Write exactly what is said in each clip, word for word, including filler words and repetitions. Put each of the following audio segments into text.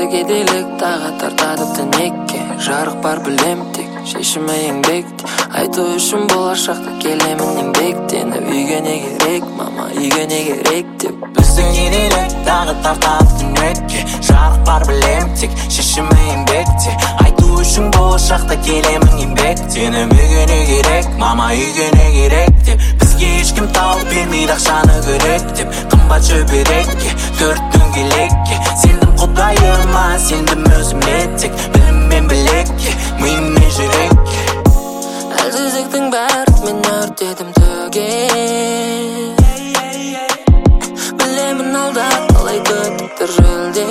кедейлік тағы тартады тінекке. Жарық бар білем тек шешімі еңбекте. Айту үшін болашақта келемін еңбектеніп. Үйге не керек, мама, үйге не керек деп. Біздің кедейлік тағы тартады тінекке. Жарық бар білем тек шешімі еңбекте. Айту үшін болашақта келемін еңбектеніп. Үйге не керек, мама, үйге не керек деп. Бізге ешкім тауып бермейді ақшаны керек деп. Қымбат шөберекке, төрт дөңгелекке. Сендім құдайыма, сендім өзіме тек. Білім мен білекке, миым мен жүрекке. Әлсіздіктің бәрін мен өртедім төге. Білемін алда қалай көтіктір жөлде.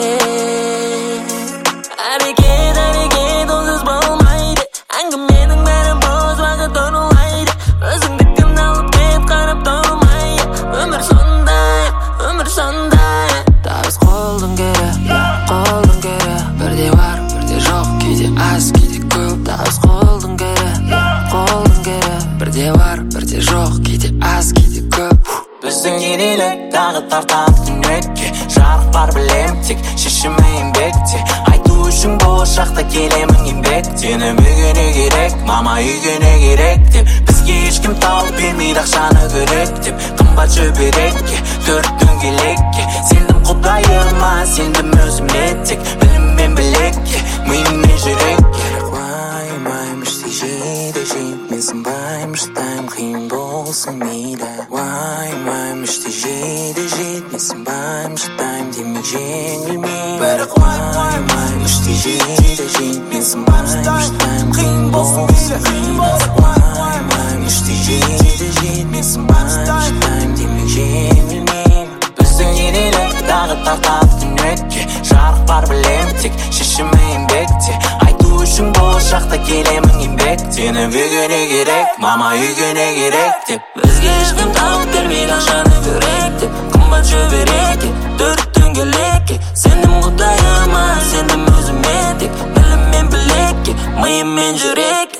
Әрекет, әрекет онсыз болмайды. Әңгіменің бәрі бос уақыт орылайды. Өзіңдікін алып кет қарап тұрмай. Өмір сондай, өмір сондай. Табыс қолдың кері, қолдың кері. Бірде бар, бірде жоқ, кейде аз, кейде көп. Табыс қолдың кері, қолдың кері. Бірде бар, бірде жоқ, кейде аз, кейде көп. Біздің кедейлік тағы тартады түнекке. Жарық бар білем тек шешімі еңбекте. Айту үшін болашақта келемін еңбектеніп. Үйге не керек, мама, үйге не керек деп. Бізге ешкім тауып бермейді ақшаны керек деп. Қымбат шөберекке, төрт дөңгелекке. Сендім құдайыма, сендім өзіме тек. Білім мен білекке, миым мен жүрекке. Уайымаймыш жейді жейді мен сынбаймыш. Тайм қиын болсын мейлі. Уайымаймыш жейді жейді мен сынбаймыш. Тайм демек жеңілмей. Бірақ уайымаймыш жейді жейді мен сынбаймыш. Тайм қиын болсын мейлі. Уайымаймыш жейді жейді мен сынбаймыш. Тайм демек жеңілмей. Біздің кедейлік тағы тартады түнекке. Жарық бар білем тек шешімі еңбекте. Айту үшін болашақта келемін еңбектеніп. Үйге не керек, мама, үйге не керек деп. Бізге ешкім тауып бермейді ақшаны керек деп. Қымбат шөберекке, төрт дөңгелекке. Сендім құдайыма, сендім өзіме тек. Білім мен білекке, миым мен жүрекке.